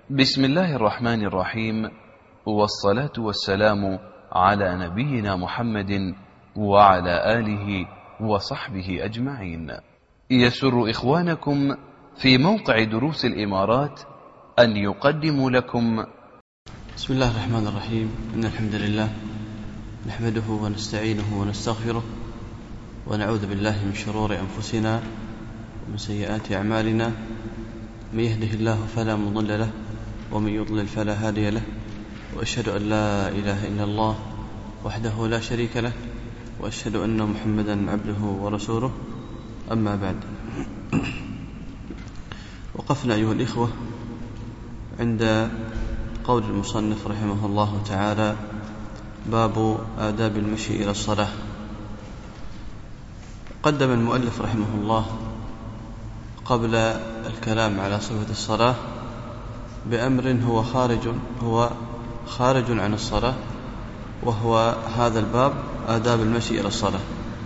بسم الله الرحمن الرحيم، والصلاة والسلام على نبينا محمد وعلى آله وصحبه أجمعين. يسر إخوانكم في موقع دروس الإمارات أن يقدموا لكم بسم الله الرحمن الرحيم. إن الحمد لله نحمده ونستعينه ونستغفره ونعوذ بالله من شرور أنفسنا ومن سيئات أعمالنا. من يهده الله فلا مضل له ومن يضلل فلا هادي له، وأشهد أن لا إله إلا الله وحده لا شريك له، وأشهد أن محمدا عبده ورسوله. أما بعد، وقفنا أيها الإخوة عند قول المصنف رحمه الله تعالى: باب آداب المشي إلى الصلاة. قدم المؤلف رحمه الله قبل الكلام على صفة الصلاة بأمر هو خارج عن الصلاة، وهو هذا الباب آداب المشي إلى الصلاة.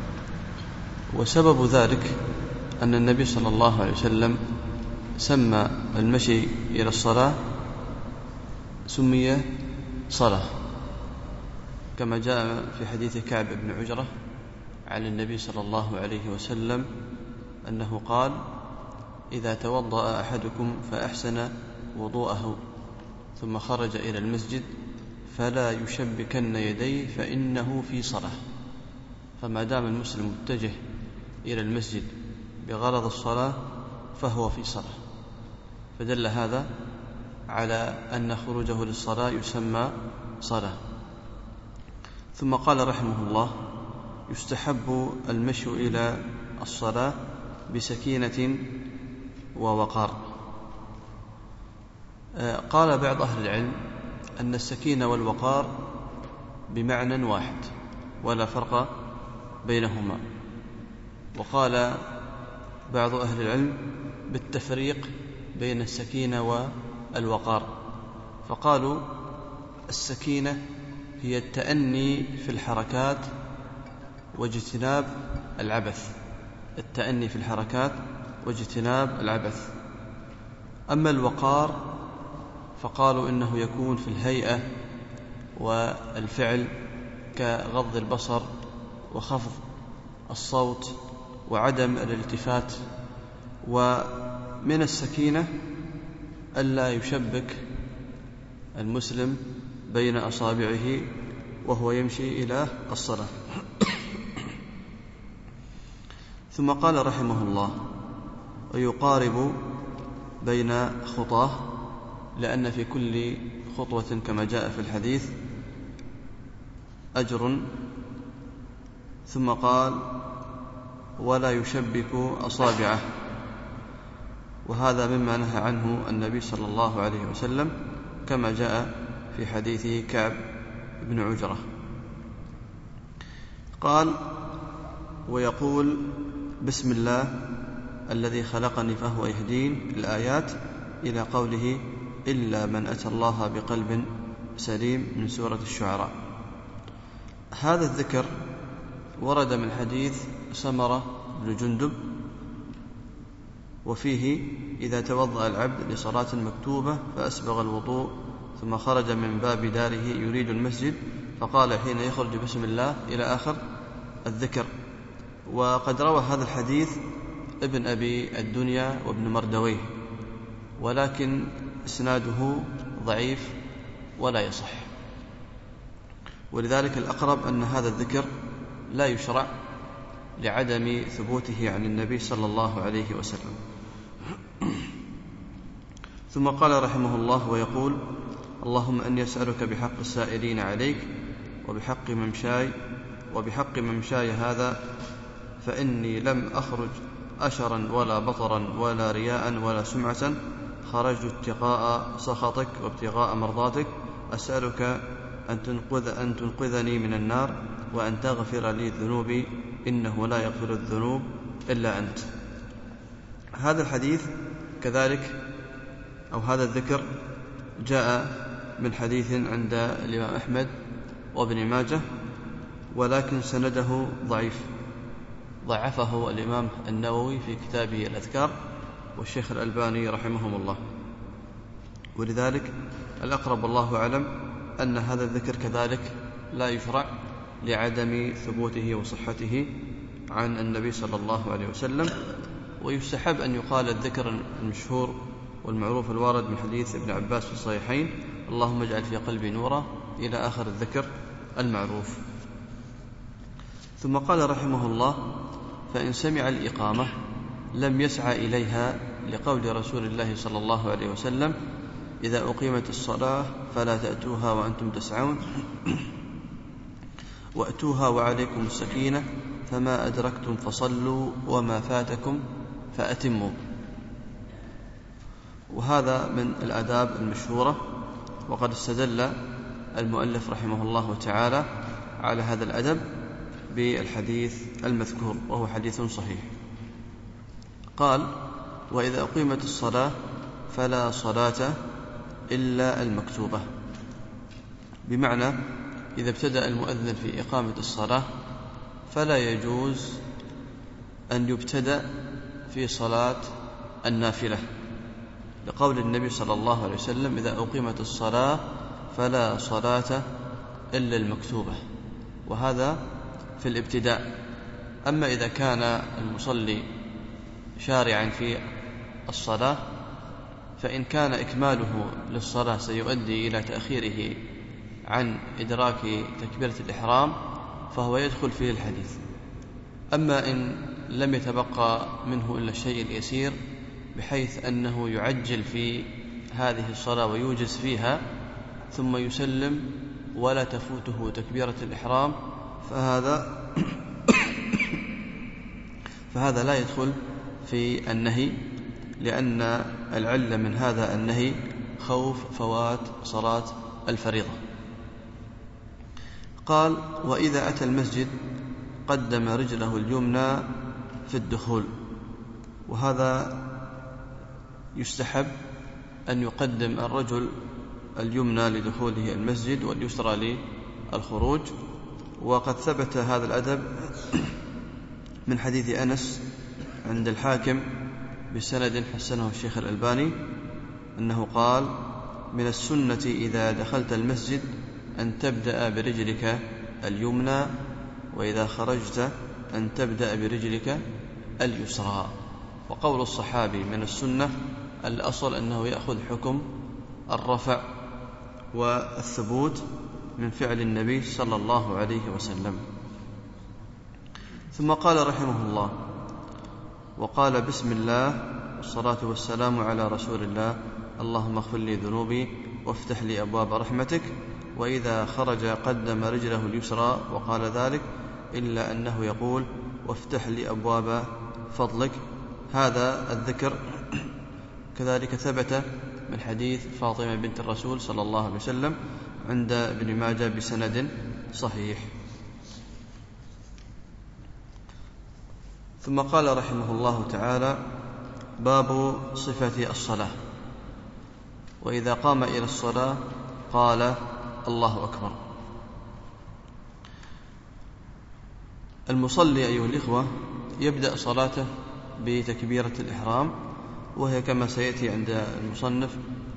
وسبب ذلك أن النبي صلى الله عليه وسلم سمى المشي إلى الصلاة سمي صلاة، كما جاء في حديث كعب بن عجرة عن النبي صلى الله عليه وسلم أنه قال: إذا توضأ أحدكم فأحسن وضوءه ثم خرج إلى المسجد فلا يشبكن يديه فإنه في صلاة. فما دام المسلم متجه إلى المسجد بغرض الصلاة فهو في صلاة، فدل هذا على أن خروجه للصلاة يسمى صلاة. ثم قال رحمه الله: يستحب المشي إلى الصلاة بسكينة ووقار. قال بعض أهل العلم أن السكينة والوقار بمعنى واحد ولا فرق بينهما، وقال بعض أهل العلم بالتفريق بين السكينة والوقار، فقالوا السكينة هي التأني في الحركات واجتناب العبث، التأني في الحركات واجتناب العبث. أما الوقار فقالوا إنه يكون في الهيئة والفعل كغض البصر وخفض الصوت وعدم الالتفات. ومن السكينة ألا يشبك المسلم بين أصابعه وهو يمشي إلى الصلاة. ثم قال رحمه الله: ويقارب بين خطاه، لأن في كل خطوة كما جاء في الحديث أجر. ثم قال: ولا يشبك أصابعه، وهذا مما نهى عنه النبي صلى الله عليه وسلم كما جاء في حديث كعب بن عجرة. قال: ويقول: بسم الله الذي خلقني فهو يهدين، الآيات إلى قوله: إلا من أتى الله بقلب سليم، من سورة الشعراء. هذا الذكر ورد من حديث سمرة بن جندب، وفيه: إذا توضأ العبد لصلاة مكتوبة فأسبغ الوضوء ثم خرج من باب داره يريد المسجد فقال حين يخرج بسم الله، إلى آخر الذكر. وقد روى هذا الحديث ابن أبي الدنيا وابن مردويه، ولكن إسناده ضعيف ولا يصح، ولذلك الأقرب أن هذا الذكر لا يشرع لعدم ثبوته عن النبي صلى الله عليه وسلم. ثم قال رحمه الله: ويقول: اللهم أني أسألك بحق السائلين عليك وبحق ممشاي هذا، فإني لم أخرج أشرا ولا بطرا ولا رياء ولا سمعة، خرجت اتقاء سخطك وابتغاء مرضاتك، أسألك أن تنقذني من النار وأن تغفر لي ذنوبي، إنه لا يغفر الذنوب إلا أنت. هذا الحديث كذلك أو هذا الذكر جاء من حديث عند الإمام أحمد وابن ماجه، ولكن سنده ضعيف، ضعفه الإمام النووي في كتابه الأذكار والشيخ الألباني رحمهم الله. ولذلك الأقرب والله أعلم أن هذا الذكر كذلك لا يشرع لعدم ثبوته وصحته عن النبي صلى الله عليه وسلم. ويستحب أن يقال الذكر المشهور والمعروف الوارد من حديث ابن عباس في الصحيحين: اللهم اجعل في قلبي نورا، إلى آخر الذكر المعروف. ثم قال رحمه الله: فإن سمع الإقامة لم يسعى إليها، لقول رسول الله صلى الله عليه وسلم: إذا أقيمت الصلاة فلا تأتوها وأنتم تسعون، وأتوها وعليكم السكينة، فما أدركتم فصلوا وما فاتكم فأتموا. وهذا من الآداب المشهورة، وقد استدل المؤلف رحمه الله تعالى على هذا الأدب بالحديث المذكور، وهو حديث صحيح. قال: وإذا أقيمت الصلاة فلا صلاة إلا المكتوبة، بمعنى إذا ابتدأ المؤذن في إقامة الصلاة فلا يجوز أن يبتدأ في صلاة النافلة، لقول النبي صلى الله عليه وسلم: إذا أقيمت الصلاة فلا صلاة إلا المكتوبة. وهذا في الابتداء. أما إذا كان المصلي شارعا في الصلاة، فإن كان إكماله للصلاة سيؤدي إلى تأخيره عن إدراك تكبيرة الإحرام فهو يدخل فيه الحديث. أما إن لم يتبقى منه إلا الشيء اليسير بحيث أنه يعجل في هذه الصلاة ويوجز فيها ثم يسلم ولا تفوته تكبيرة الإحرام، فهذا لا يدخل في النهي، لأن العلة من هذا النهي خوف فوات صلاة الفريضة. قال: وإذا أتى المسجد قدم رجله اليمنى في الدخول. وهذا يستحب أن يقدم الرجل اليمنى لدخوله المسجد واليسرى للخروج. وقد ثبت هذا الأدب من حديث أنس عند الحاكم بسند حسنه الشيخ الألباني أنه قال: من السنة إذا دخلت المسجد أن تبدأ برجلك اليمنى، وإذا خرجت أن تبدأ برجلك اليسرى. وقول الصحابي من السنة الأصل أنه يأخذ حكم الرفع والثبوت من فعل النبي صلى الله عليه وسلم. ثم قال رحمه الله: وقال: بسم الله والصلاة والسلام على رسول الله، اللهم اغفر لي ذنوبي وافتح لي أبواب رحمتك. وإذا خرج قدم رجله اليسرى وقال ذلك، إلا أنه يقول: وافتح لي أبواب فضلك. هذا الذكر كذلك ثبت من حديث فاطمة بنت الرسول صلى الله عليه وسلم عند ابن ماجه بسند صحيح. ثم قال رحمه الله تعالى: باب صفة الصلاة. وإذا قام إلى الصلاة قال: الله أكبر. المصلي أيها الإخوة يبدأ صلاته بتكبيرة الإحرام، وهي كما سيأتي عند المصنف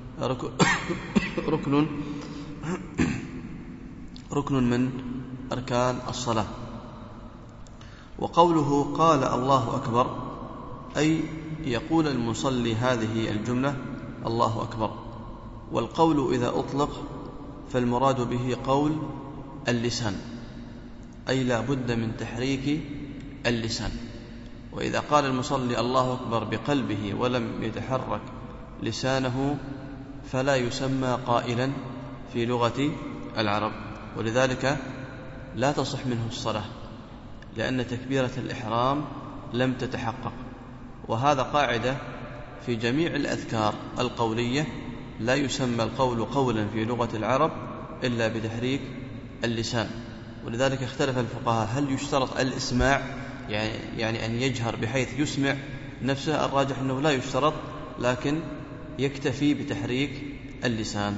ركن من أركان الصلاة. وقوله قال الله أكبر أي يقول المصلي هذه الجملة: الله أكبر. والقول إذا أطلق فالمراد به قول اللسان، أي لا بد من تحريك اللسان. وإذا قال المصلي الله أكبر بقلبه ولم يتحرك لسانه فلا يسمى قائلا في لغة العرب، ولذلك لا تصح منه الصلاة، لأن تكبيرة الإحرام لم تتحقق. وهذا قاعدة في جميع الأذكار القولية: لا يسمى القول قولا في لغة العرب إلا بتحريك اللسان. ولذلك اختلف الفقهاء: هل يشترط الإسماع، يعني أن يجهر بحيث يسمع نفسه؟ الراجح أنه لا يشترط، لكن يكتفي بتحريك اللسان.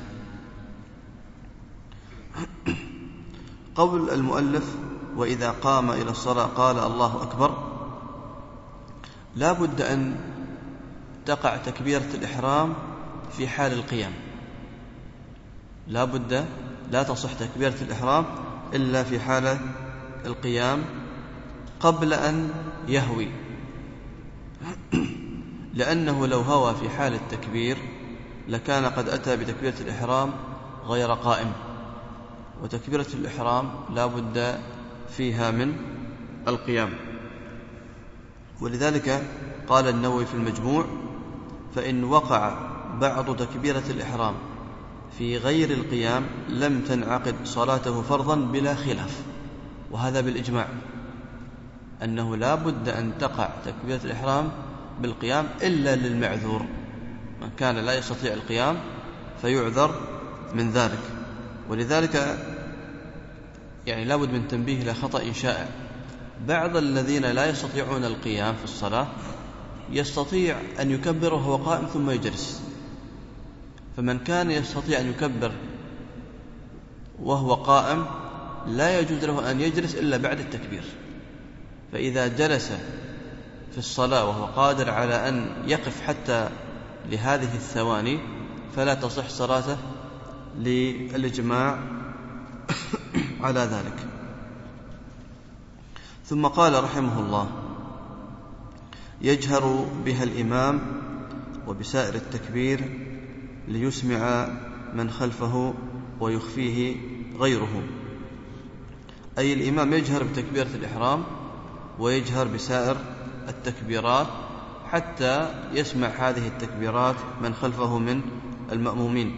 قول المؤلف: وإذا قام إلى الصلاة قال الله أكبر، لا بد أن تقع تكبيرة الإحرام في حال القيام، لا بد، لا تصح تكبيرة الإحرام إلا في حالة القيام قبل أن يهوي، لأنه لو هوى في حال التكبير لكان قد أتى بتكبيرة الإحرام غير قائم، وتكبيرة الإحرام لا بد فيها من القيام. ولذلك قال النووي في المجموع: فإن وقع بعض تكبيرة الإحرام في غير القيام لم تنعقد صلاته فرضا بلا خلاف. وهذا بالإجماع أنه لا بد أن تقع تكبيرة الإحرام بالقيام إلا للمعذور، من كان لا يستطيع القيام فيعذر من ذلك. ولذلك يعني لا بد من تنبيه إلى خطأ شائع: بعض الذين لا يستطيعون القيام في الصلاة يستطيع أن يكبر وهو قائم ثم يجلس، فمن كان يستطيع أن يكبر وهو قائم لا يجوز له أن يجلس إلا بعد التكبير، فإذا جلس في الصلاة وهو قادر على أن يقف حتى لهذه الثواني فلا تصح صلاته للإجماع على ذلك. ثم قال رحمه الله: يجهر بها الإمام وبسائر التكبير ليسمع من خلفه ويخفيه غيره، أي الإمام يجهر بتكبيرة الإحرام ويجهر بسائر التكبيرات حتى يسمع هذه التكبيرات من خلفه من المأمومين.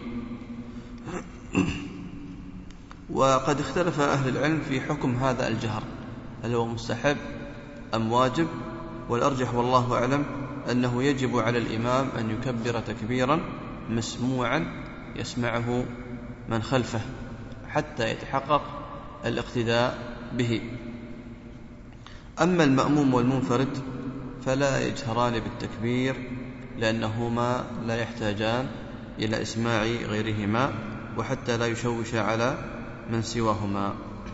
وقد اختلف أهل العلم في حكم هذا الجهر، هل هو مستحب أم واجب؟ والأرجح والله أعلم أنه يجب على الإمام أن يكبر تكبيرا مسموعا يسمعه من خلفه حتى يتحقق الاقتداء به. أما المأموم والمنفرد فلا يجهران بالتكبير لأنهما لا يحتاجان إلى إسماع غيرهما، وحتى لا يشوش على من سواهما.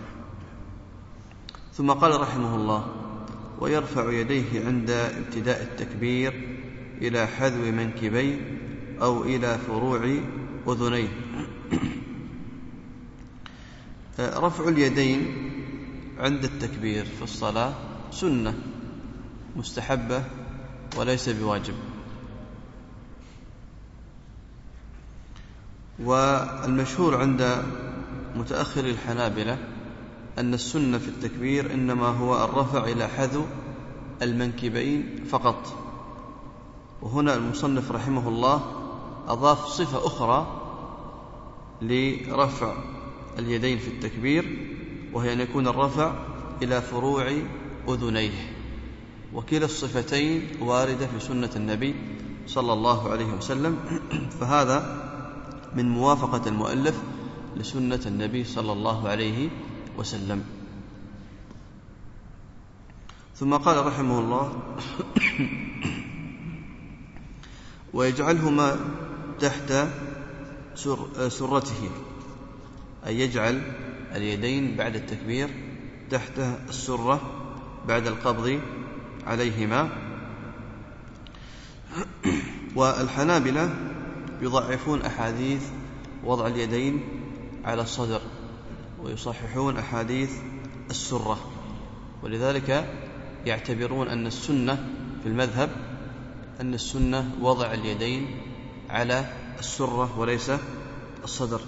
ثم قال رحمه الله: ويرفع يديه عند ابتداء التكبير إلى حذو منكبيه أو إلى فروع أذنيه. رفع اليدين عند التكبير في الصلاة سنة مستحبة وليس بواجب. والمشهور عند متأخر الحنابلة أن السنة في التكبير إنما هو الرفع إلى حذو المنكبين فقط. وهنا المصنف رحمه الله أضاف صفة أخرى لرفع اليدين في التكبير، وهي أن يكون الرفع إلى فروع أذنيه، وكلا الصفتين واردة في سنة النبي صلى الله عليه وسلم، فهذا من موافقة المؤلف لسنة النبي صلى الله عليه وسلم. ثم قال رحمه الله: ويجعلهما تحت سرته، أي يجعل اليدين بعد التكبير تحت السرة بعد القبض عليهما. والحنابلة يضعفون أحاديث وضع اليدين على الصدر ويصححون أحاديث السرة، ولذلك يعتبرون أن السنة في المذهب أن السنة وضع اليدين على السرة وليس الصدر.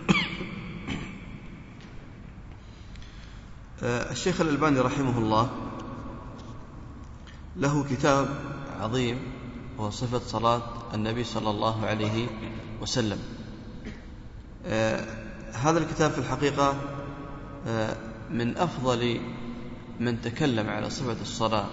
الشيخ الألباني رحمه الله له كتاب عظيم وهو صفة صلاة النبي صلى الله عليه وسلم. هذا الكتاب في الحقيقة من أفضل من تكلم على صفة الصلاة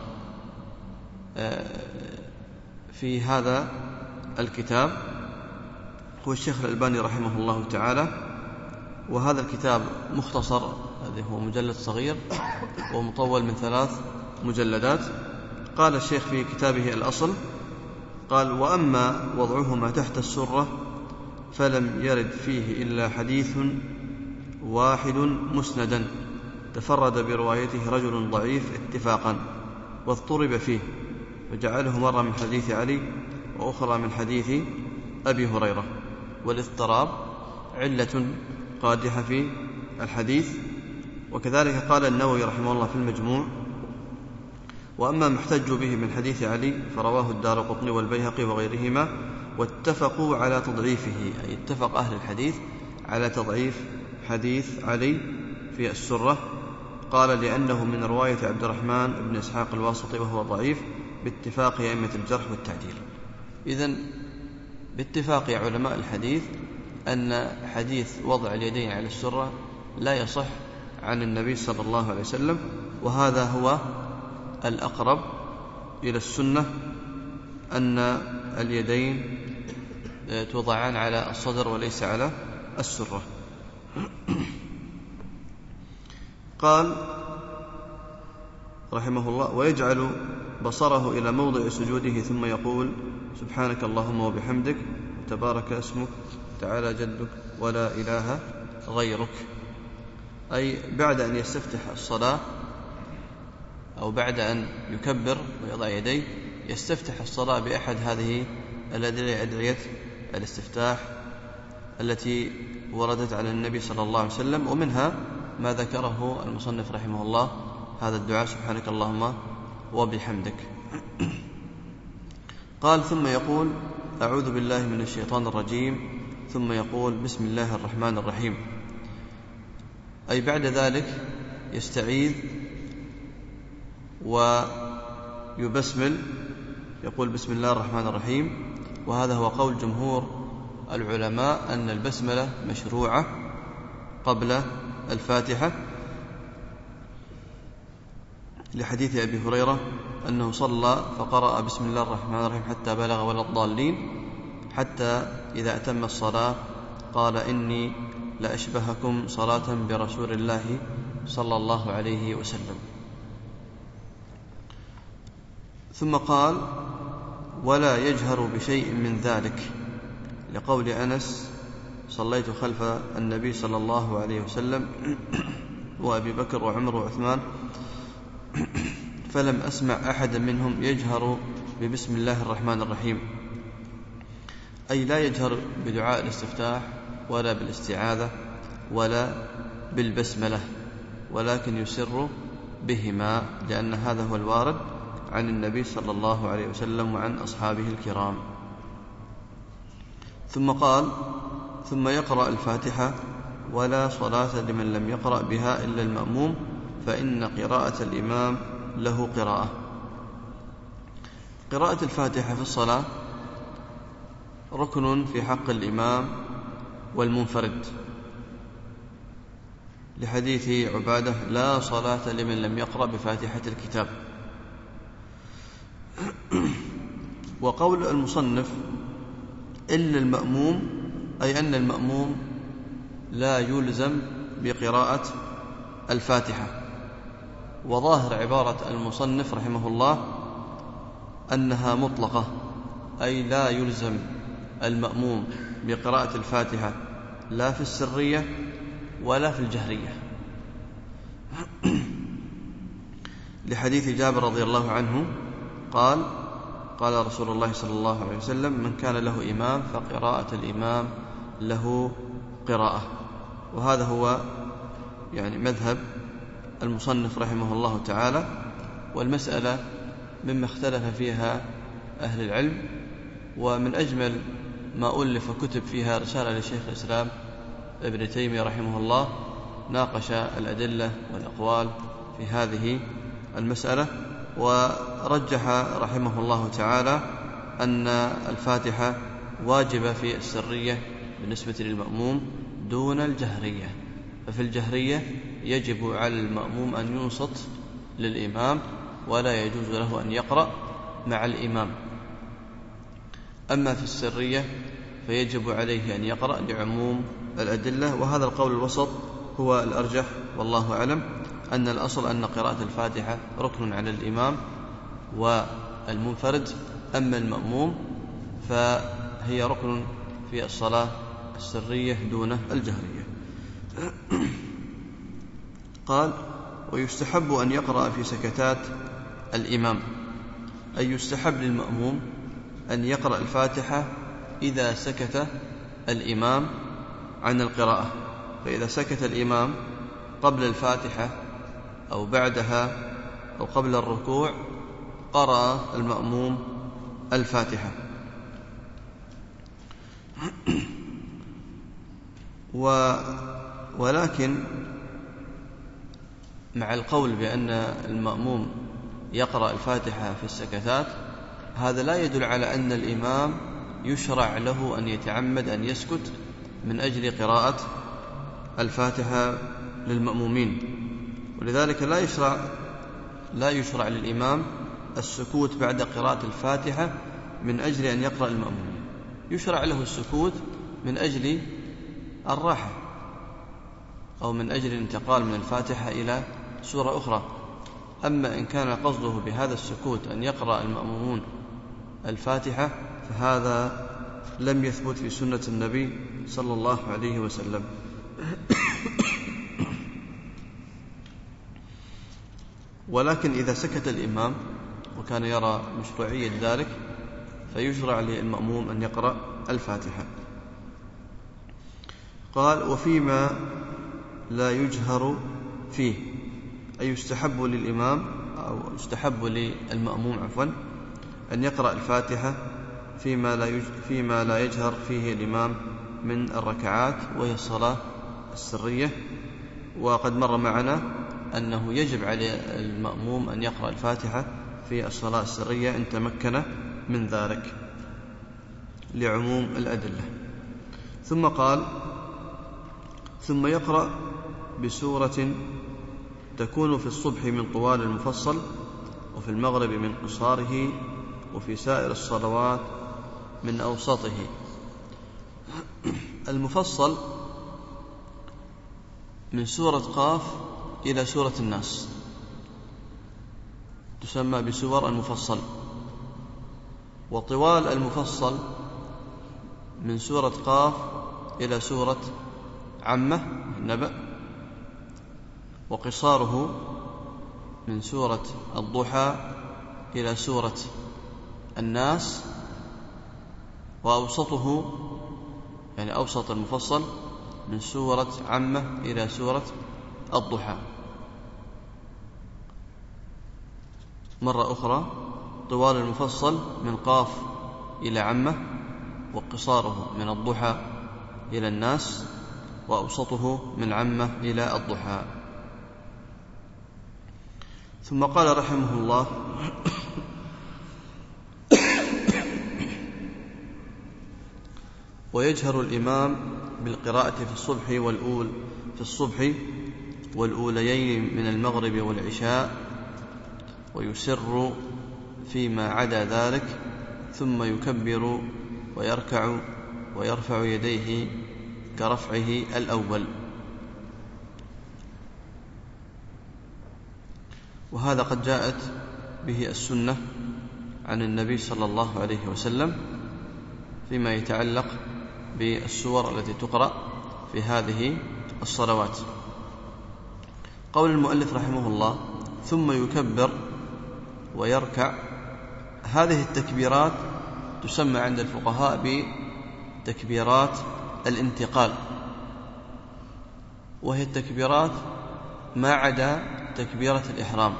في هذا الكتاب هو الشيخ الألباني رحمه الله تعالى. وهذا الكتاب مختصر، هذا هو مجلد صغير ومطول من 3 مجلدات. قال الشيخ في كتابه الأصل قال: وأما وضعهما تحت السرة فلم يرد فيه إلا حديث واحد مسندا تفرد بروايته رجل ضعيف اتفاقا واضطرب فيه، وجعله مرة من حديث علي وأخرى من حديث أبي هريرة. والاضطراب علة قادحة في الحديث. وكذلك قال النووي رحمه الله في المجموع: وأما ما احتجوا به من حديث علي فرواه الدارقطني والبيهقي وغيرهما واتفقوا على تضعيفه، أي اتفق أهل الحديث على تضعيف حديث علي في السرة. قال: لأنه من رواية عبد الرحمن بن إسحاق الواسطي وهو ضعيف باتفاق أئمة الجرح والتعديل. إذن باتفاق علماء الحديث أن حديث وضع اليدين على السرة لا يصح عن النبي صلى الله عليه وسلم، وهذا هو الأقرب إلى السنة، أن اليدين توضعان على الصدر وليس على السرة. قال رحمه الله: ويجعل بصره إلى موضع سجوده ثم يقول: سبحانك اللهم وبحمدك تبارك اسمك تعالى جدك ولا إله غيرك. أي بعد أن يستفتح الصلاة أو بعد أن يكبر ويضع يديه يستفتح الصلاة بأحد هذه الأدعية، أدعية الاستفتاح التي وردت على النبي صلى الله عليه وسلم، ومنها ما ذكره المصنف رحمه الله، هذا الدعاء: سبحانك اللهم وبحمدك. قال: ثم يقول: أعوذ بالله من الشيطان الرجيم، ثم يقول: بسم الله الرحمن الرحيم. أي بعد ذلك يستعيذ ويبسمل، يقول: بسم الله الرحمن الرحيم. وهذا هو قول جمهور العلماء أن البسملة مشروعة قبل الفاتحة، لحديث أبي هريرة أنه صلى فقرأ بسم الله الرحمن الرحيم حتى بلغ ولا الضالين، حتى إذا أتم الصلاة قال: إني لأشبهكم صلاة برسول الله صلى الله عليه وسلم. ثم قال: ولا يجهر بشيء من ذلك، لقول أنس: صليت خلف النبي صلى الله عليه وسلم وأبي بكر وعمر وعثمان فلم أسمع أحدا منهم يجهر ببسم الله الرحمن الرحيم، أي لا يجهر بدعاء الاستفتاح ولا بالاستعاذة ولا بالبسملة، ولكن يسر بهما، لأن هذا هو الوارد عن النبي صلى الله عليه وسلم وعن أصحابه الكرام. ثم قال: ثم يقرأ الفاتحة، ولا صلاة لمن لم يقرأ بها إلا المأموم، فإن قراءة الإمام له قراءة. قراءة الفاتحة في الصلاة ركن في حق الإمام والمنفرد، لحديث عبادة: لا صلاة لمن لم يقرأ بفاتحة الكتاب. وقول المصنف إلا المأموم، أي أن المأموم لا يلزم بقراءة الفاتحة. وظاهر عبارة المصنف رحمه الله أنها مطلقة، أي لا يلزم المأموم بقراءة الفاتحة لا في السرية ولا في الجهرية، لحديث جابر رضي الله عنه قال: قال رسول الله صلى الله عليه وسلم: من كان له إمام فقراءة الإمام له قراءة. وهذا هو مذهب المصنف رحمه الله تعالى. والمسألة مما اختلف فيها أهل العلم، ومن أجمل ما ألف كتب فيها رسالة لشيخ الإسلام ابن تيمية رحمه الله، ناقش الأدلة والأقوال في هذه المسألة، ورجح رحمه الله تعالى أن الفاتحة واجبة في السرية بالنسبة للمأموم دون الجهرية، ففي الجهرية يجب على المأموم أن ينصت للإمام ولا يجوز له أن يقرأ مع الإمام. أما في السرية فيجب عليه أن يقرأ لعموم الأدلة، وهذا القول الوسط هو الأرجح والله أعلم، أن الأصل أن قراءة الفاتحة ركن على الإمام والمنفرد، أما المأموم فهي ركن في الصلاة السرية دون الجهرية. قال: ويستحب أن يقرأ في سكتات الإمام، أي يستحب للمأموم أن يقرأ الفاتحة إذا سكت الإمام عن القراءة، فإذا سكت الإمام قبل الفاتحة أو بعدها أو قبل الركوع قرأ المأموم الفاتحة. ولكن مع القول بأن المأموم يقرأ الفاتحة في السكتات، هذا لا يدل على أن الإمام يشرع له أن يتعمد أن يسكت من أجل قراءة الفاتحة للمأمومين. ولذلك لا يشرع للإمام السكوت بعد قراءة الفاتحة من أجل أن يقرأ المأمومين، يشرع له السكوت من أجل الراحة أو من أجل الانتقال من الفاتحة إلى سورة أخرى. أما إن كان قصده بهذا السكوت أن يقرأ المأمومون الفاتحة فهذا لم يثبت في سنة النبي صلى الله عليه وسلم. ولكن إذا سكت الإمام وكان يرى مشروعية ذلك فيشرع للمأموم أن يقرأ الفاتحة. قال: وفيما لا يجهر فيه، أي يستحب للإمام أو يستحب للمأموم أن يقرأ الفاتحة فيما لا يجهر فيه الإمام من الركعات، وهي الصلاة السرية. وقد مر معنا أنه يجب على المأموم أن يقرأ الفاتحة في الصلاة السرية إن تمكن من ذلك لعموم الأدلة. ثم قال: ثم يقرأ بسورة تكون في الصبح من طوال المفصل، وفي المغرب من قصاره، وفي سائر الصلوات من أوسطه. المفصل من سورة قاف إلى سورة الناس تسمى بسور المفصل. وطوال المفصل من سورة قاف إلى سورة عمة النبأ. وقصاره من سورة الضحى إلى سورة الناس. وأوسطه يعني أوسط المفصل من سورة عمة إلى سورة الضحى. مرة أخرى: طوال المفصل من قاف إلى عمة، وقصاره من الضحى إلى الناس، وأوسطه من عمة إلى الضحى. ثم قال رحمه الله: ويجهر الإمام بالقراءة في الصبح والأوليين من المغرب والعشاء، ويسر فيما عدا ذلك، ثم يكبر ويركع ويرفع يديه كرفعه الأول. وهذا قد جاءت به السنة عن النبي صلى الله عليه وسلم فيما يتعلق بالسور التي تقرأ في هذه الصلوات. قول المؤلف رحمه الله: ثم يكبر ويركع، هذه التكبيرات تسمى عند الفقهاء بتكبيرات الانتقال، وهي التكبيرات ما عدا تكبيرة الإحرام.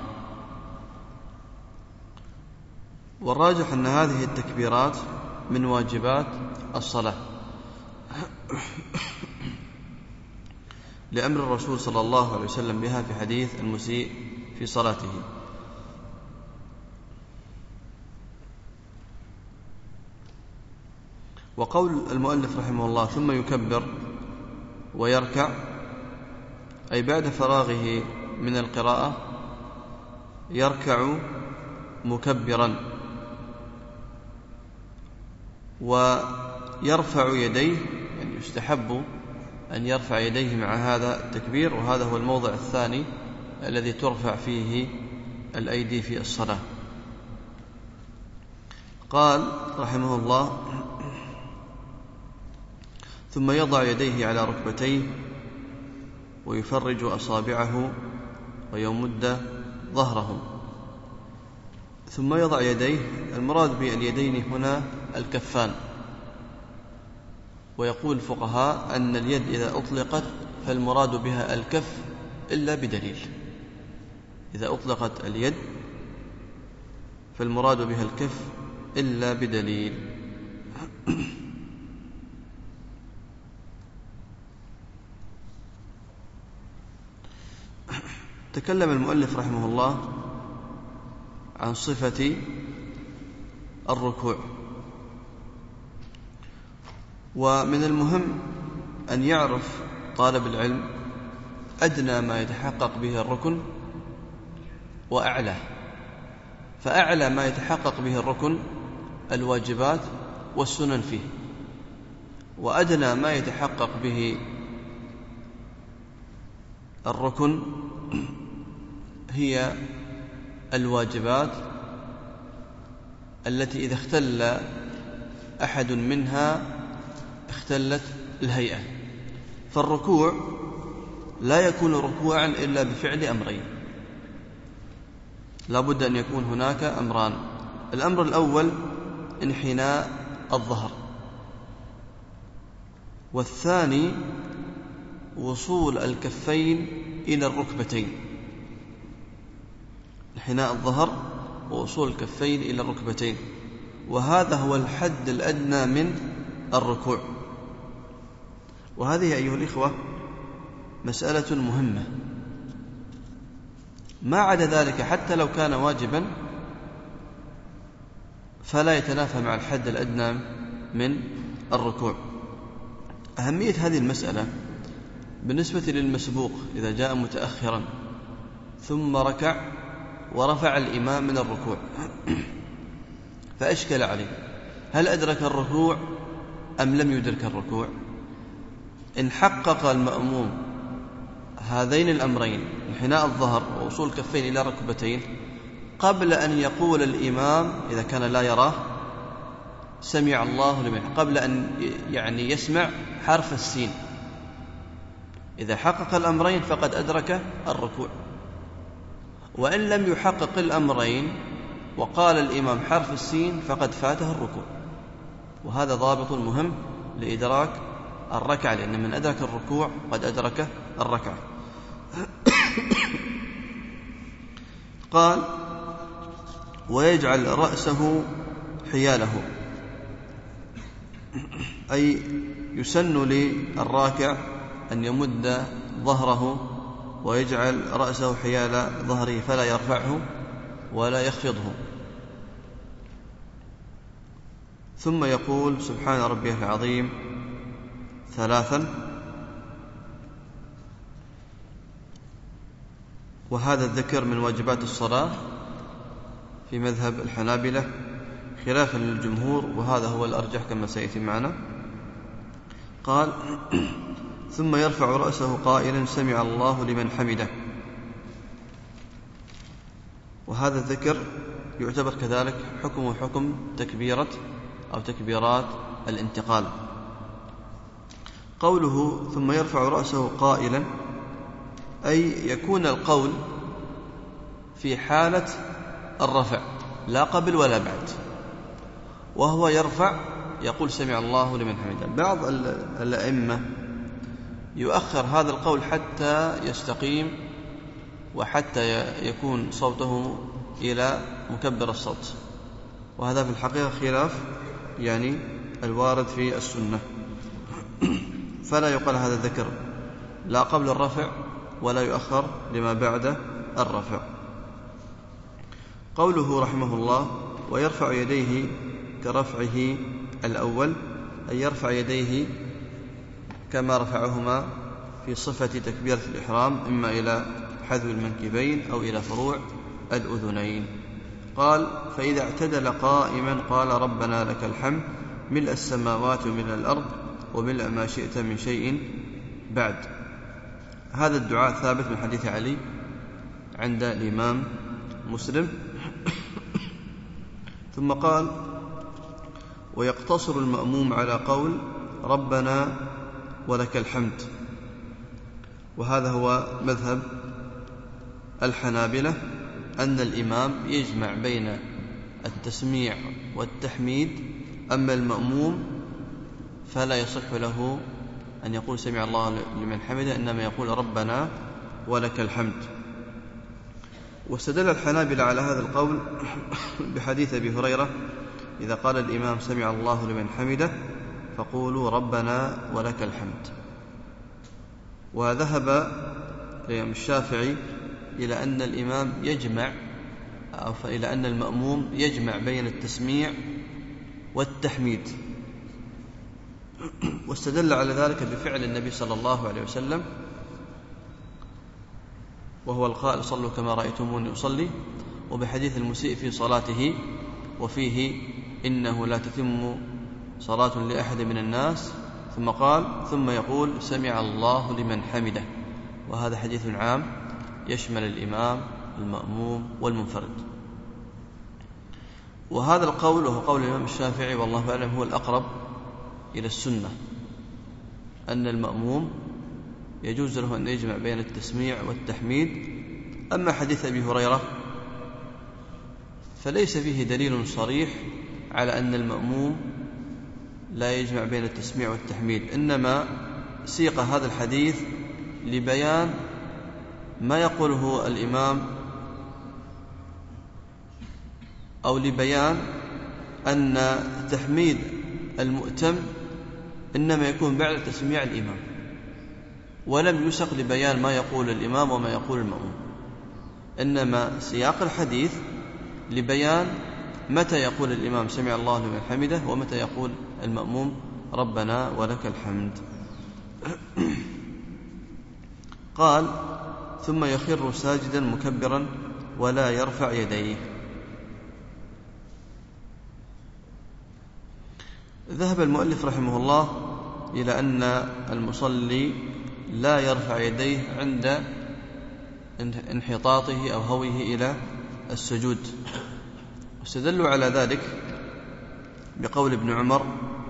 والراجح أن هذه التكبيرات من واجبات الصلاة لأمر الرسول صلى الله عليه وسلم بها في حديث المسيء في صلاته. وقول المؤلف رحمه الله: ثم يكبر ويركع، أي بعد فراغه من القراءة يركع مكبرا، ويرفع يديه، يعني يستحب أن يرفع يديه مع هذا التكبير، وهذا هو الموضع الثاني الذي ترفع فيه الأيدي في الصلاة. قال رحمه الله: ثم يضع يديه على ركبتيه ويفرج أصابعه ويمد ظهره. ثم يضع يديه، المراد باليدين هنا الكفان، ويقول الفقهاء أن اليد إذا أطلقت فالمراد بها الكف إلا بدليل. إذا أطلقت اليد فالمراد بها الكف إلا بدليل. تكلم المؤلف رحمه الله عن صفة الركوع، ومن المهم أن يعرف طالب العلم أدنى ما يتحقق به الركن وأعلى. فأعلى ما يتحقق به الركن الواجبات والسنن فيه، وأدنى ما يتحقق به الركن هي الواجبات التي إذا اختل أحد منها اختلت الهيئة. فالركوع لا يكون ركوعا إلا بفعل أمرين، لا بد أن يكون هناك أمران. الأمر الأول انحناء الظهر، والثاني وصول الكفين إلى الركبتين. انحناء الظهر ووصول الكفين إلى الركبتين، وهذا هو الحد الأدنى من الركوع. وهذه أيها الإخوة مسألة مهمة، ما عدا ذلك حتى لو كان واجبا فلا يتنافى مع الحد الأدنى من الركوع. أهمية هذه المسألة بالنسبة للمسبوق إذا جاء متأخرا ثم ركع ورفع الإمام من الركوع فأشكل عليه هل أدرك الركوع أم لم يدرك الركوع؟ إن حقق المأموم هذين الأمرين، انحناء الظهر ووصول الكفين إلى ركبتين، قبل أن يقول الإمام إذا كان لا يراه سمع الله لمن، قبل أن يسمع حرف السين، إذا حقق الأمرين فقد أدرك الركوع. وإن لم يحقق الأمرين وقال الإمام حرف السين فقد فاته الركوع. وهذا ضابط مهم لإدراك الركعة، لأن من أدرك الركوع قد أدرك الركعة. قال ويجعل رأسه حياله، أي يسن للراكع أن يمد ظهره ويجعل رأسه حيال ظهره فلا يرفعه ولا يخفضه، ثم يقول سبحان ربي العظيم 3. وهذا الذكر من واجبات الصلاة في مذهب الحنابلة خلافا للجمهور، وهذا هو الأرجح كما سيأتي معنا. قال ثم يرفع رأسه قائلا سمع الله لمن حمده. وهذا الذكر يعتبر كذلك حكمه حكم تكبيرة أو تكبيرات الانتقال. قوله ثم يرفع رأسه قائلا أي يكون القول في حالة الرفع لا قبل ولا بعد، وهو يرفع يقول سمع الله لمن حمده. بعض الأئمة يؤخر هذا القول حتى يستقيم وحتى يكون صوته إلى مكبر الصوت، وهذا في الحقيقة خلاف الوارد في السنة. فلا يقال هذا الذكر لا قبل الرفع ولا يؤخر لما بعد الرفع. قوله رحمه الله ويرفع يديه كرفعه الأول، أي يرفع يديه كما رفعهما في صفة تكبيرة الإحرام، إما إلى حذو المنكبين أو إلى فروع الأذنين. قال فإذا اعتدل قائما قال ربنا لك الحمد ملء السماوات وملء الأرض وملء ما شئت من شيء بعد. هذا الدعاء ثابت من حديث علي عند الإمام مسلم. ثم قال ويقتصر المأموم على قول ربنا ولك الحمد، وهذا هو مذهب الحنابلة، أن الإمام يجمع بين التسميع والتحميد، أما المأموم فلا يصح له أن يقول سمع الله لمن حمده، إنما يقول ربنا ولك الحمد. واستدل الحنابلة على هذا القول بحديث أبي هريرة: إذا قال الإمام سمع الله لمن حمده فقولوا ربنا ولك الحمد. وذهب الإمام الشافعي إلى أن الإمام يجمع، أو إلى أن المأموم يجمع بين التسميع والتحميد، واستدل على ذلك بفعل النبي صلى الله عليه وسلم، وهو القائل صلوا كما رأيتموني أصلي، وبحديث المسيء في صلاته وفيه إنه لا تتم صلاة لأحد من الناس، ثم قال ثم يقول سمع الله لمن حمده. وهذا حديث عام يشمل الإمام المأموم والمنفرد. وهذا القول وهو قول الإمام الشافعي والله أعلم هو الأقرب إلى السنة، أن المأموم يجوز له أن يجمع بين التسميع والتحميد. أما حديث أبي هريرة فليس فيه دليل صريح على أن المأموم لا يجمع بين التسميع والتحميد، إنما سيق هذا الحديث لبيان ما يقوله الإمام، أو لبيان أن تحميد المؤتم إنما يكون بعد تسميع الإمام، ولم يسق لبيان ما يقول الإمام وما يقول المأموم، إنما سياق الحديث لبيان متى يقول الإمام سمع الله لمن حمده ومتى يقول المأموم ربنا ولك الحمد. قال ثم يخر ساجدا مكبرا ولا يرفع يديه. ذهب المؤلف رحمه الله إلى أن المصلي لا يرفع يديه عند انحطاطه أو هويه إلى السجود، واستدلوا على ذلك بقول ابن عمر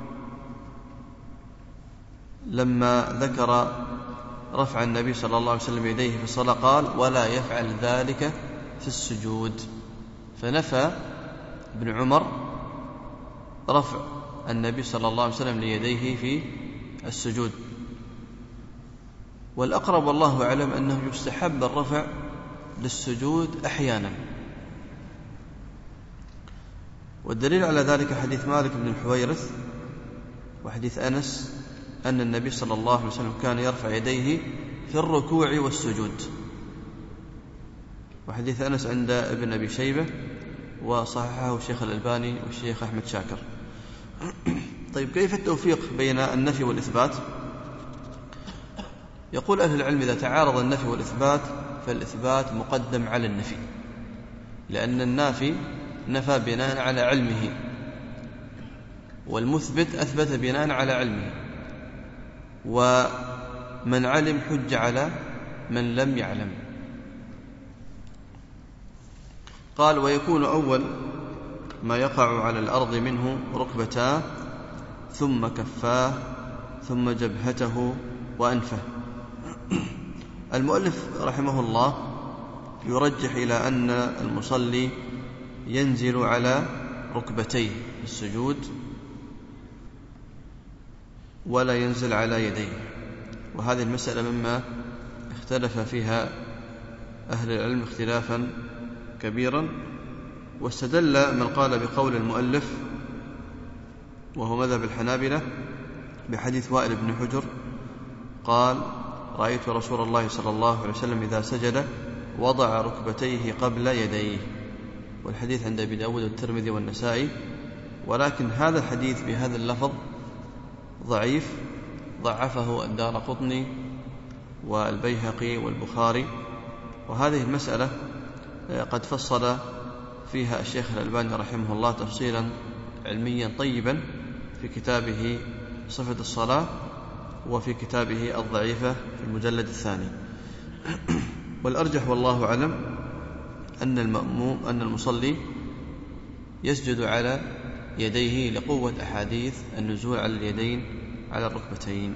لما ذكر رفع النبي صلى الله عليه وسلم يديه في الصلاة قال ولا يفعل ذلك في السجود، فنفى ابن عمر رفع النبي صلى الله عليه وسلم ليديه في السجود. والأقرب والله أعلم أنه يستحب الرفع للسجود أحيانا، والدليل على ذلك حديث مالك بن الحويرث وحديث أنس أن النبي صلى الله عليه وسلم كان يرفع يديه في الركوع والسجود، وحديث أنس عند ابن أبي شيبة وصححه الشيخ الألباني والشيخ أحمد شاكر. طيب، كيف التوفيق بين النفي والإثبات؟ يقول أهل العلم إذا تعارض النفي والإثبات فالإثبات مقدم على النفي، لأن النافي نفى بناء على علمه، والمثبت أثبت بناء على علمه، ومن علم حج على من لم يعلم. قال ويكون أول ما يقع على الأرض منه ركبتاه ثم كفاه ثم جبهته وأنفه. المؤلف رحمه الله يرجح إلى أن المصلي ينزل على ركبتيه في السجود ولا ينزل على يديه، وهذه المسألة مما اختلف فيها أهل العلم اختلافا كبيرا. واستدل من قال بقول المؤلف وهو مذهب الحنابلة بحديث وائل بن حجر قال رأيت رسول الله صلى الله عليه وسلم إذا سجد وضع ركبتيه قبل يديه، والحديث عند أبي داود والترمذي والنسائي، ولكن هذا الحديث بهذا اللفظ ضعيف، ضعفه الدارقطني والبيهقي والبخاري. وهذه المسألة قد فصل فيها الشيخ الألباني رحمه الله تفصيلا علميا طيبا في كتابه صفة الصلاة وفي كتابه الضعيفة في المجلد الثاني. والأرجح والله أعلم أن المصلي يسجد على يديه لقوة أحاديث النزول على اليدين على الركبتين.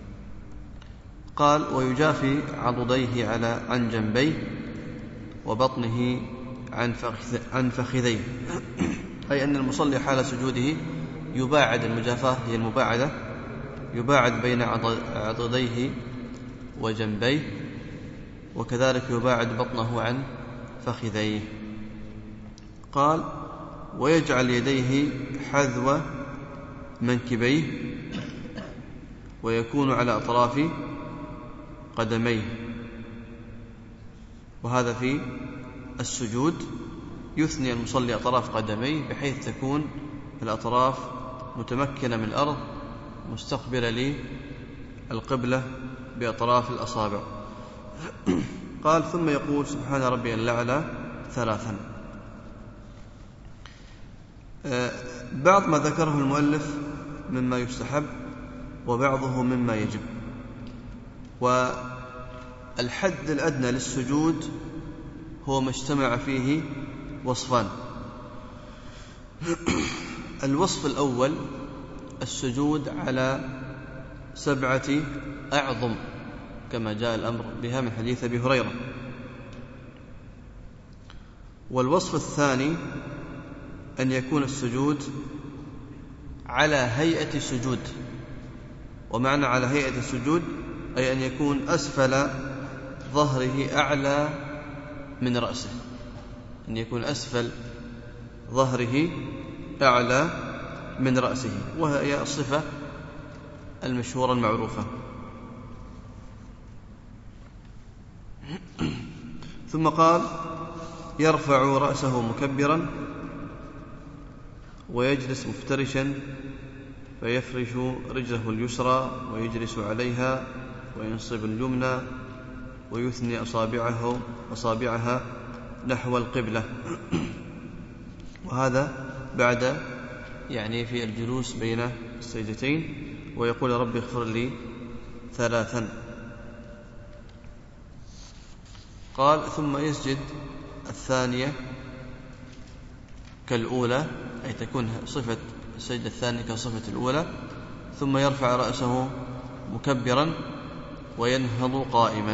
قال ويجافي عضديه عن جنبيه وبطنه عن فخذيه، أي أن المصلي حال سجوده يباعد، المجافاة هي المباعدة يباعد بين عضديه وجنبيه، وكذلك يباعد بطنه عن فخذيه. قال: ويجعل يديه حذو منكبيه، ويكون على أطراف قدميه. وهذا في السجود، يثني المصلي أطراف قدميه بحيث تكون الأطراف متمكنة من الأرض مستقبلة للقبلة بأطراف الأصابع. قال: ثم يقول: سبحان ربي الأعلى 3. بعض ما ذكره المؤلف مما يستحب، وبعضه مما يجب. والحد الأدنى للسجود هو ما اجتمع فيه وصفان. الوصف الأول السجود على 7 أعظم، كما جاء الأمر بها من حديث أبي هريرة. والوصف الثاني أن يكون السجود على هيئة سجود. ومعنى على هيئة السجود أي أن يكون أسفل ظهره أعلى من رأسه، أن يكون أسفل ظهره أعلى من رأسه، وهي الصفة المشهورة المعروفة. ثم قال: يرفع رأسه مكبرا، ويجلس مفترشا، فيفرش رجله اليسرى ويجلس عليها، وينصب اليمنى، ويثني أصابعها نحو القبلة. وهذا بعد في الجلوس بين السجدتين، ويقول: ربي اغفر لي 3. قال: ثم يسجد الثانية كالأولى، أي تكون صفة السجدة الثانية كصفة الأولى، ثم يرفع رأسه مكبرا وينهض قائما.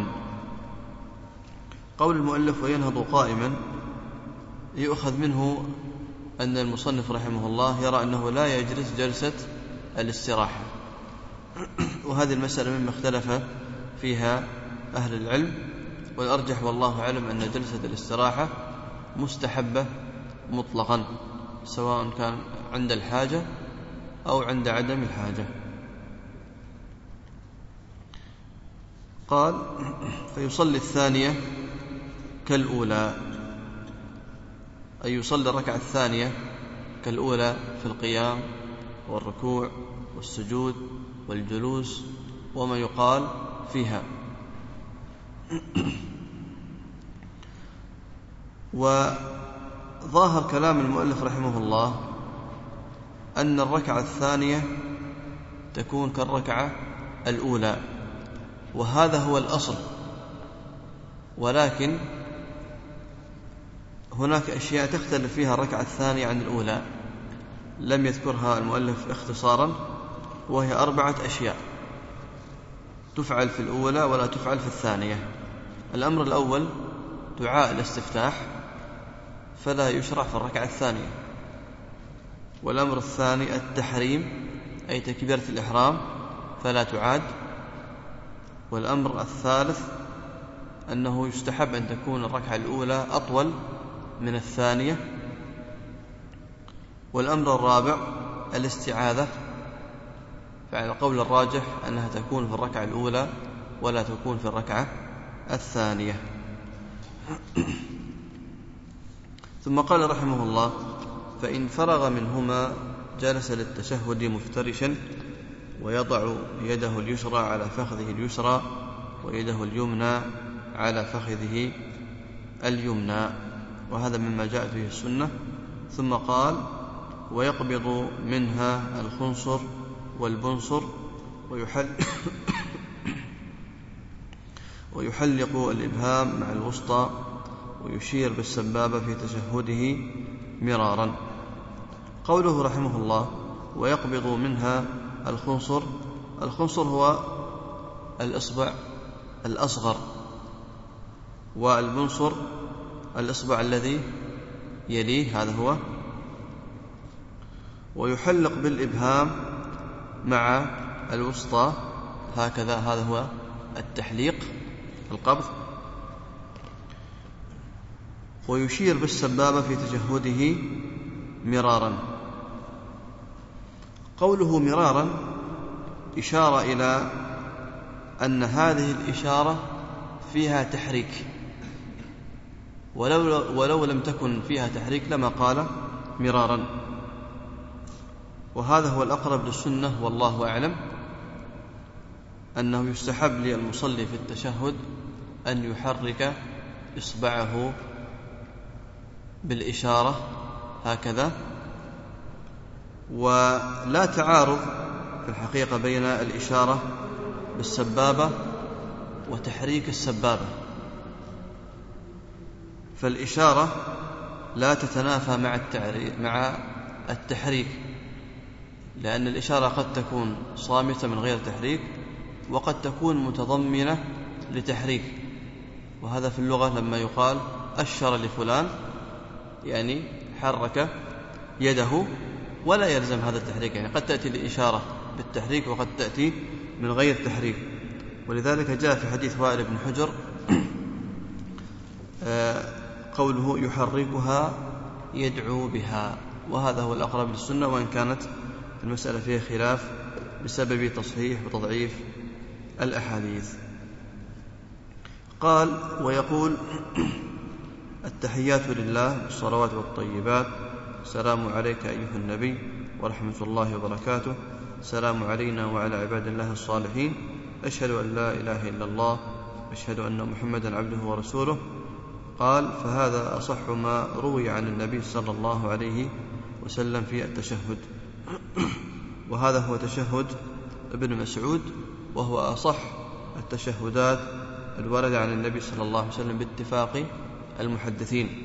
قول المؤلف وينهض قائما يؤخذ منه أن المصنف رحمه الله يرى أنه لا يجلس جلسة الاستراحة، وهذه المسألة مما اختلف فيها أهل العلم، والأرجح والله أعلم أن جلسة الاستراحة مستحبة مطلقا، سواء كان عند الحاجة أو عند عدم الحاجة. قال: فيصلي الثانية كالأولى، أي يصلي الركعة الثانية كالأولى في القيام والركوع والسجود والجلوس وما يقال فيها. وظاهر كلام المؤلف رحمه الله أن الركعة الثانية تكون كالركعة الأولى، وهذا هو الأصل، ولكن هناك أشياء تختلف فيها الركعة الثانية عن الأولى لم يذكرها المؤلف اختصارا، وهي 4 أشياء تفعل في الأولى ولا تفعل في الثانية. الأمر الأول دعاء الاستفتاح، فلا يشرع في الركعة الثانية. والأمر الثاني التحريم، أي تكبيرة الإحرام، فلا تعاد. والأمر الثالث أنه يستحب أن تكون الركعة الأولى أطول من الثانية. والأمر الرابع الاستعاذة، فعلى القول الراجح أنها تكون في الركعة الأولى ولا تكون في الركعة الثانية. ثم قال رحمه الله: فإن فرغ منهما جلس للتشهد مفترشا، ويضع يده اليسرى على فخذه اليسرى، ويده اليمنى على فخذه اليمنى، وهذا مما جاءت به السنة. ثم قال: ويقبض منها الخنصر والبنصر، ويحلق الإبهام مع الوسطى، ويشير بالسبابة في تشهده مرارا. قوله رحمه الله: ويقبض منها الخنصر، الخنصر هو الإصبع الأصغر، والبنصر الإصبع الذي يليه، هذا هو. ويحلق بالإبهام مع الوسطى هكذا، هذا هو التحليق القبض. ويشير بالسبابة في تشهده مرارا. قوله مرارا إشارة إلى أن هذه الإشارة فيها تحريك، ولو لم تكن فيها تحريك لما قال مرارا. وهذا هو الأقرب للسنة والله أعلم، أنه يستحب للمصلي في التشهد أن يحرك إصبعه بالإشارة هكذا. ولا تعارض في الحقيقة بين الإشارة بالسبابة وتحريك السبابة، فالإشارة لا تتنافى مع التحريك، لأن الإشارة قد تكون صامتة من غير تحريك، وقد تكون متضمنة لتحريك. وهذا في اللغة لما يقال أشر لفلان يعني حرك يده، ولا يلزم هذا التحريك، يعني قد تأتي الإشارة بالتحريك وقد تأتي من غير تحريك. ولذلك جاء في حديث وائل بن حجر قوله يحركها يدعو بها، وهذا هو الأقرب للسنة، وإن كانت المسألة فيها خلاف بسبب تصحيح وتضعيف الأحاديث. قال ويقول التحيات لله بالصلوات والطيبات، السلام عليك أيها النبي ورحمة الله وبركاته، السلام علينا وعلى عباد الله الصالحين، أشهد أن لا إله إلا الله، أشهد أن محمدا عبده ورسوله. قال فهذا أصح ما روي عن النبي صلى الله عليه وسلم في التشهد. وهذا هو تشهد ابن مسعود، وهو أصح التشهدات الورد عن النبي صلى الله عليه وسلم باتفاق المحدثين،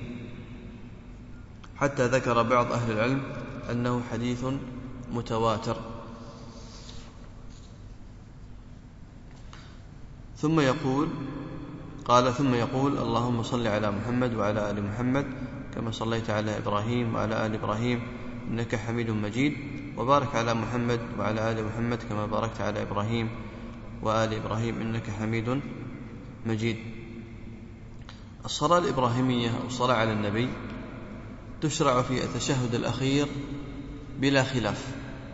حتى ذكر بعض أهل العلم أنه حديث متواتر. ثم يقول اللهم صل على محمد وعلى آل محمد كما صليت على إبراهيم وعلى آل إبراهيم إنك حميد مجيد، وبارك على محمد وعلى آل محمد كما باركت على إبراهيم وآل إبراهيم إنك حميد مجيد. الصلاة الإبراهيمية أو الصلاة على النبي تشرع في التشهد الأخير بلا خلاف،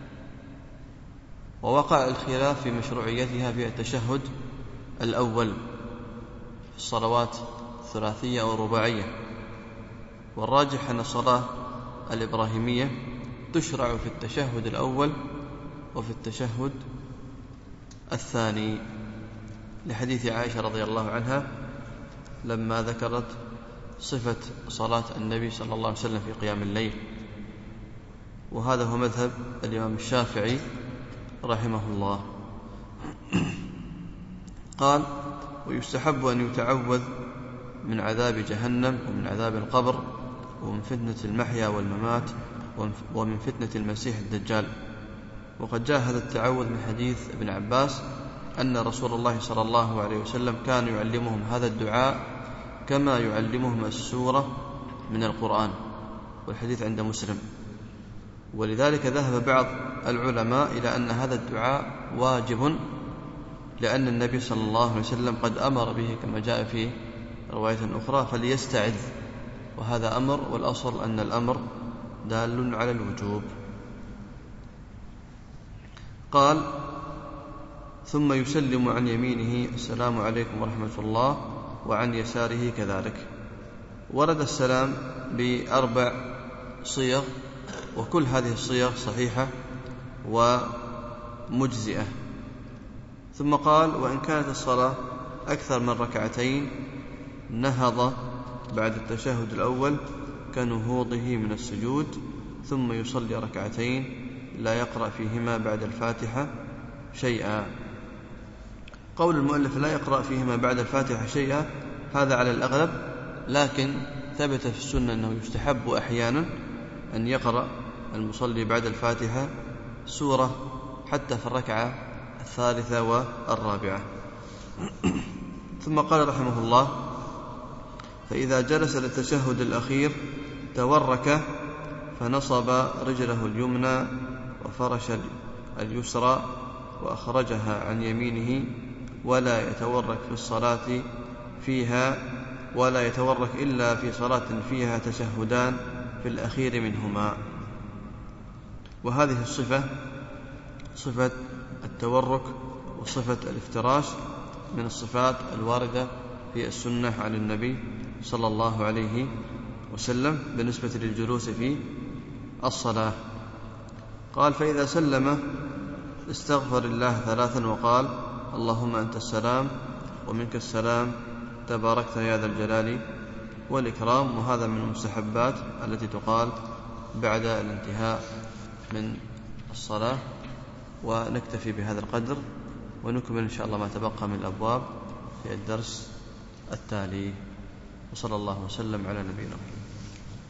ووقع الخلاف في مشروعيتها في التشهد الأول في الصلوات الثلاثية أو الرباعية، والراجح أن الصلاة الإبراهيمية تشرع في التشهد الأول وفي التشهد الثاني، لحديث عائشة رضي الله عنها لما ذكرت صفة صلاة النبي صلى الله عليه وسلم في قيام الليل. وهذا هو مذهب الإمام الشافعي رحمه الله. قال ويستحب أن يتعوذ من عذاب جهنم ومن عذاب القبر ومن فتنة المحيا والممات ومن فتنة المسيح الدجال. وقد جاء هذا التعوذ من حديث ابن عباس أن رسول الله صلى الله عليه وسلم كان يعلمهم هذا الدعاء كما يعلمهم السورة من القرآن، والحديث عند مسلم. ولذلك ذهب بعض العلماء إلى أن هذا الدعاء واجب، لأن النبي صلى الله عليه وسلم قد أمر به كما جاء في رواية أخرى فليستعذ، وهذا أمر، والأصل أن الأمر دال على الوجوب. قال ثم يسلم عن يمينه السلام عليكم ورحمة الله، وعن يساره كذلك. ورد السلام ب4 صيغ، وكل هذه الصيغ صحيحة ومجزئة. ثم قال وإن كانت الصلاة أكثر من ركعتين نهض بعد التشهد الأول كنهوضه من السجود، ثم يصلي ركعتين لا يقرأ فيهما بعد الفاتحة شيئا. قول المؤلف لا يقرأ فيهما بعد الفاتحة شيئا هذا على الأغلب، لكن ثبت في السنة أنه يستحب أحيانا أن يقرأ المصلي بعد الفاتحة سورة حتى في الركعة الثالثة والرابعة. ثم قال رحمه الله فإذا جلس للتشهد الأخير تورك فنصب رجله اليمنى وفرش اليسرى وأخرجها عن يمينه ولا يتورك في الصلاة فيها ولا يتورك إلا في صلاة فيها تشهدان في الأخير منهما. وهذه الصفة صفة التورك وصفة الافتراش من الصفات الواردة في السنة عن النبي صلى الله عليه وسلم بالنسبة للجلوس في الصلاة. قال: فإذا سلم استغفر الله 3 وقال: اللهم أنت السلام ومنك السلام تباركت يا ذا الجلال والإكرام. وهذا من المستحبات التي تقال بعد الانتهاء من الصلاة. ونكتفي بهذا القدر ونكمل إن شاء الله ما تبقى من الأبواب في الدرس التالي. وصلى الله وسلم على نبينا محمد.